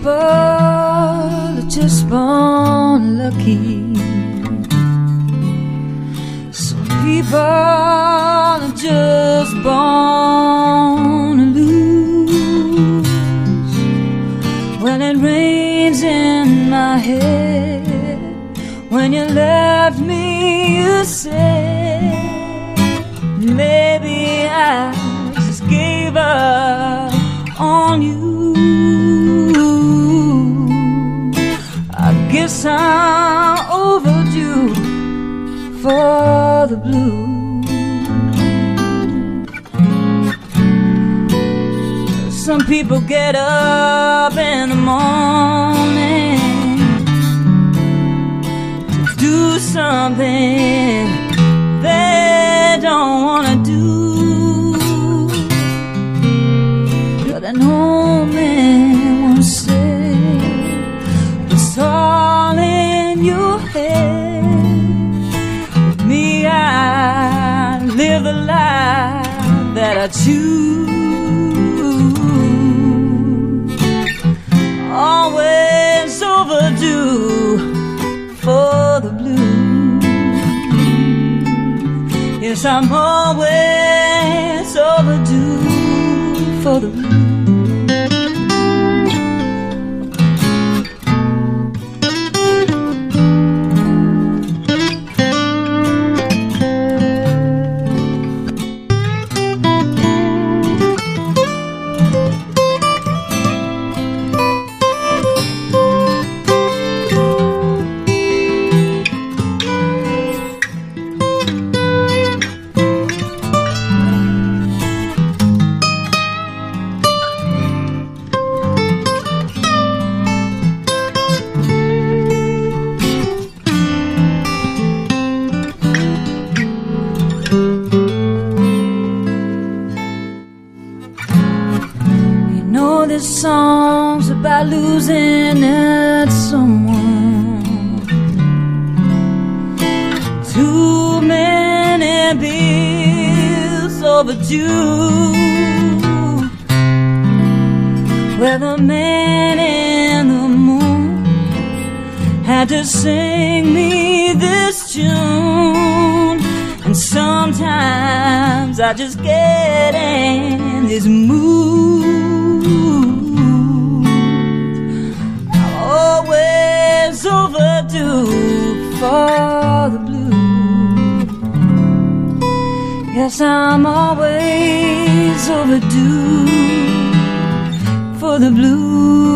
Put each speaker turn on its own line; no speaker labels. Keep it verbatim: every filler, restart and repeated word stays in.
people are just born lucky. Some people are just born to lose. When it rains in my head, when you left me, you said maybe I just gave up on you. I guess I'm overdue for the blues. Some people get up in the morning to do something they don't want to do. But an old man once said, it's all in your head. With me, I live the life that I choose. Always overdue for the blues. Yes, I'm always overdue for the blues. This song's about losing that someone. Too many bills overdue. Where the man in the moon had to sing me this tune. And sometimes I just get in this mood. Always overdue for the blues. Yes, I'm always overdue for the blues.